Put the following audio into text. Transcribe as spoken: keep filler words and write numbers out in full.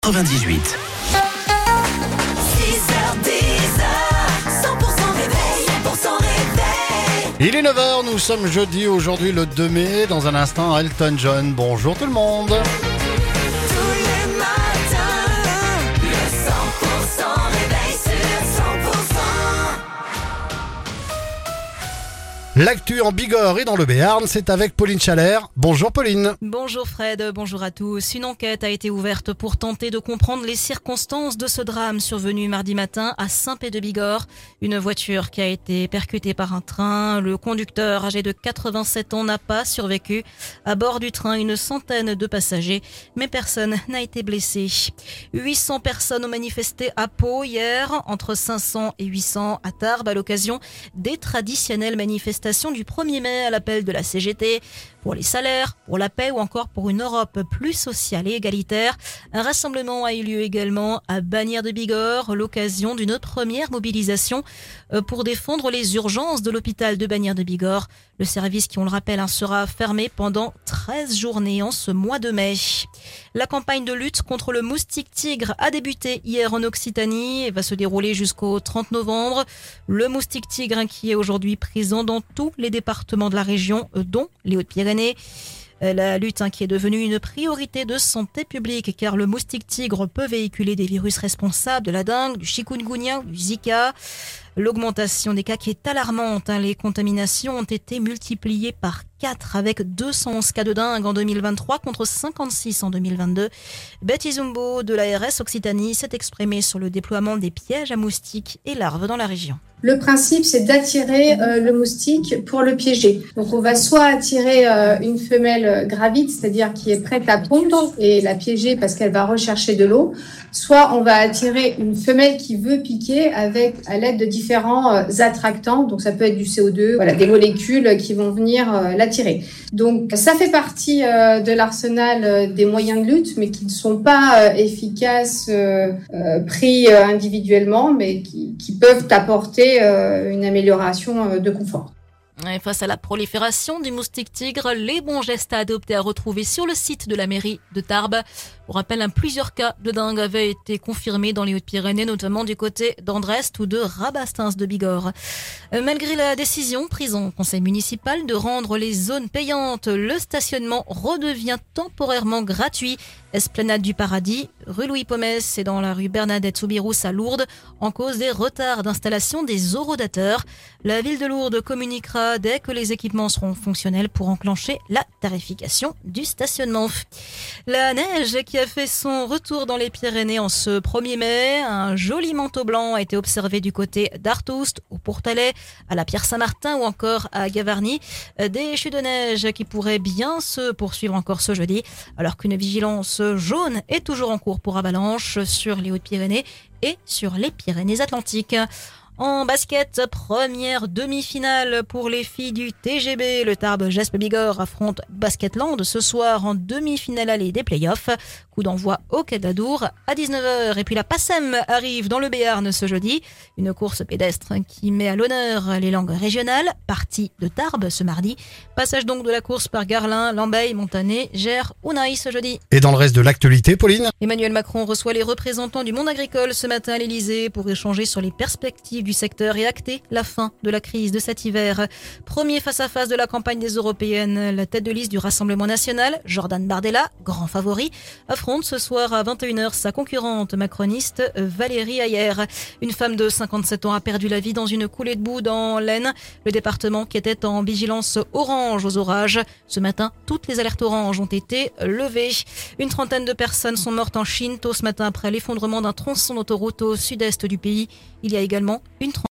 quatre-vingt-dix-huit. Il est neuf heures, nous sommes jeudi, aujourd'hui le deux mai. Dans un instant, Elton John. Bonjour tout le monde. L'actu en Bigorre et dans le Béarn, c'est avec Pauline Chalère. Bonjour Pauline. Bonjour Fred, bonjour à tous. Une enquête a été ouverte pour tenter de comprendre les circonstances de ce drame survenu mardi matin à Saint-Pé-de-Bigorre. Une voiture qui a été percutée par un train. Le conducteur, âgé de quatre-vingt-sept ans, n'a pas survécu. À bord du train, une centaine de passagers, mais personne n'a été blessé. huit cents personnes ont manifesté à Pau hier, entre cinq cents et huit cents à Tarbes à l'occasion des traditionnelles manifestations du premier mai à l'appel de la C G T, pour les salaires, pour la paix ou encore pour une Europe plus sociale et égalitaire. Un rassemblement a eu lieu également à Bagnères-de-Bigorre, l'occasion d'une première mobilisation pour défendre les urgences de l'hôpital de Bagnères-de-Bigorre. Le service, qui on le rappelle, sera fermé pendant treize journées en ce mois de mai. La campagne de lutte contre le moustique tigre a débuté hier en Occitanie et va se dérouler jusqu'au trente novembre. Le moustique tigre qui est aujourd'hui présent dans tous les départements de la région, dont les Hautes-Pyrénées. La lutte qui est devenue une priorité de santé publique, car le moustique tigre peut véhiculer des virus responsables de la dengue, du chikungunya, du Zika. L'augmentation des cas qui est alarmante. Les contaminations ont été multipliées par quatre avec deux cent onze cas de dengue en deux mille vingt-trois contre cinquante-six en deux mille vingt-deux. Betty Zumbo de l'A R S Occitanie s'est exprimée sur le déploiement des pièges à moustiques et larves dans la région. Le principe, c'est d'attirer euh, le moustique pour le piéger. Donc, on va soit attirer euh, une femelle gravide, c'est-à-dire qui est prête à pondre et la piéger parce qu'elle va rechercher de l'eau, soit on va attirer une femelle qui veut piquer avec à l'aide de différents euh, attractants. Donc, ça peut être du C O deux, voilà, des molécules qui vont venir euh, l'attirer. Donc, ça fait partie euh, de l'arsenal euh, des moyens de lutte, mais qui ne sont pas euh, efficaces euh, euh, pris euh, individuellement, mais qui, qui peuvent apporter une amélioration de confort. Et face à la prolifération du moustique tigre, les bons gestes à adopter à retrouver sur le site de la mairie de Tarbes. Pour rappel, plusieurs cas de dengue avaient été confirmés dans les Hautes-Pyrénées, notamment du côté d'Andrest ou de Rabastens de Bigorre. Malgré la décision prise en conseil municipal de rendre les zones payantes, le stationnement redevient temporairement gratuit. Esplanade du Paradis, rue Louis Pomès et dans la rue Bernadette Soubirous à Lourdes, en cause des retards d'installation des horodateurs. La ville de Lourdes communiquera dès que les équipements seront fonctionnels pour enclencher la tarification du stationnement. La neige qui a fait son retour dans les Pyrénées en ce premier mai. Un joli manteau blanc a été observé du côté d'Artoust, au Pourtalais, à la Pierre-Saint-Martin ou encore à Gavarnie. Des chutes de neige qui pourraient bien se poursuivre encore ce jeudi, alors qu'une vigilance jaune est toujours en cours pour avalanche sur les Hautes-Pyrénées et sur les Pyrénées-Atlantiques. En basket, première demi-finale pour les filles du T G B. Le Tarbes Gesp Bigorre affronte Basketland ce soir en demi-finale allée des playoffs. Coup d'envoi au Quai de la Dour à dix-neuf heures. Et puis la PACEM arrive dans le Béarn ce jeudi. Une course pédestre qui met à l'honneur les langues régionales. Partie de Tarbes ce mardi. Passage donc de la course par Garlin, Lambeille, Montané, Gers, Ounaï ce jeudi. Et dans le reste de l'actualité, Pauline ? Emmanuel Macron reçoit les représentants du monde agricole ce matin à l'Elysée pour échanger sur les perspectives du secteur et acter la fin de la crise de cet hiver. Premier face-à-face de la campagne des Européennes, la tête de liste du Rassemblement national, Jordan Bardella, grand favori, affronte ce soir à vingt et une heures sa concurrente macroniste Valérie Ayer. Une femme de cinquante-sept ans a perdu la vie dans une coulée de boue dans l'Aisne, le département qui était en vigilance orange aux orages. Ce matin, toutes les alertes oranges ont été levées. Une trentaine de personnes sont mortes en Chine tôt ce matin après l'effondrement d'un tronçon d'autoroute au sud-est du pays. Il y a également une